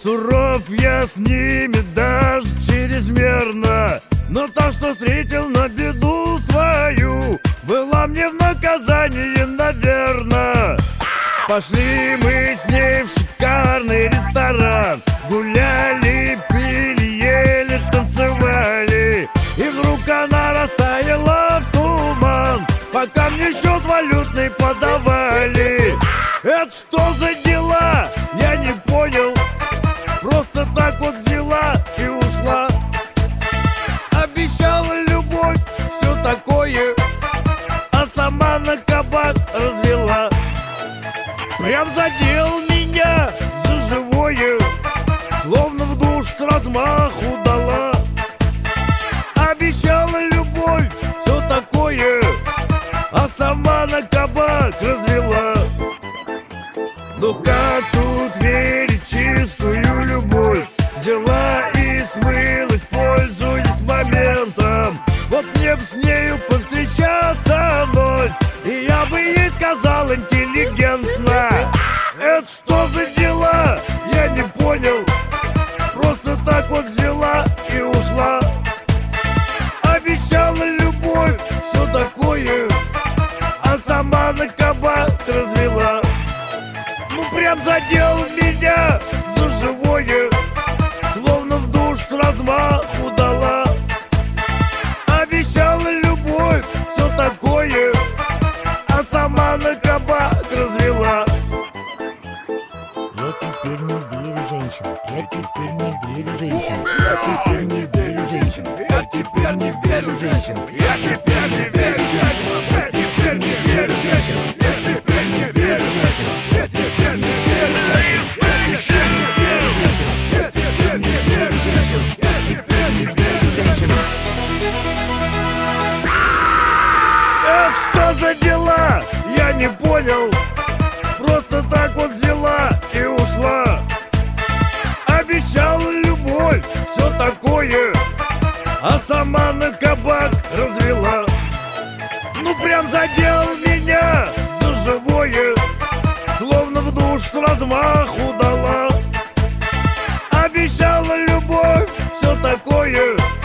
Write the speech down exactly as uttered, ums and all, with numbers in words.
Суров я с ними даже чрезмерно, но та, что встретил на беду свою, была мне в наказание, наверно. Пошли мы с ней в шикарный ресторан, гуляли, пили, ели, танцевали. И вдруг она растаяла в туман, пока мне счет валютный подавали. Это что за дела? Я не понял. Просто так вот взяла и ушла. Обещала любовь, все такое, а сама на кабак развела. Прям задел меня за живое, словно в душ с размаху дала. Обещала любовь, все такое, а сама на кабак развела. Ну как тут верить в чистую любовь? Взяла и смылась, пользуясь моментом. Вот мне б с нею повстречаться вновь, и я бы ей сказал интеллигентно: это что за дела? Я не понял. Просто так вот взяла и ушла. Обещала любовь, все такое, а сама на кабак развела. Ну прям задел меня за живое, словно в душ с размаху дала. Обещала любовь, все такое, а сама на кабак развела. Я теперь не верю женщинам, я теперь не верю женщинам, я теперь не верю женщинам, я теперь не верю женщинам, я теперь не верю женщинам, я теперь не верю женщинам, я теперь не верю женщинам, я теперь не верю женщинам, я теперь не верю женщинам, я теперь не верю женщинам. Это что за дела? Я не понял. Просто так вот взяла и ушла. Обещала любовь, все такое, а сама на кабак развела. Ну прям задел меня за живое, словно в душ с размаху дала. Обещала любовь, все такое,